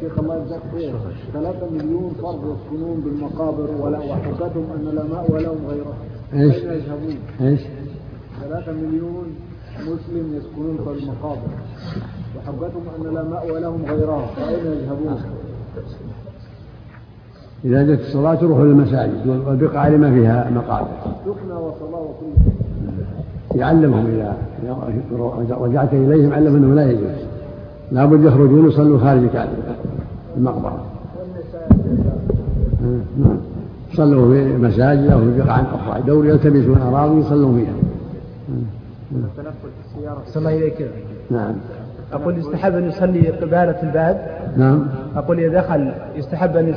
شيخ الله يجزاك خير 3 مليون فرد يسكنون بالمقابر وحجتهم أن لا مأوى لهم غيره أين يذهبون؟ إيش؟ 3 مليون مسلم يسكنون في المقابر وحجتهم أن لا مأوى لهم غيره فأين يذهبون؟ إذا جاءت الصلاة تروحوا للمساجد والبقعة لما فيها مقابر سكنى وصلاة وكل شيء. يعلمهم إذا رجعت إليهم علم أنه لا يجوز لا بد يخرجون يصلوا خارج المقبرة. صلوا في مساجد أو في بقعة أخرى دور يلتمسون أراضي يصلوا فيها. صلى الله إليك. نعم. أقول يستحب أن يصلي قبالة الباب. نعم. أقول إذا دخل يستحب أن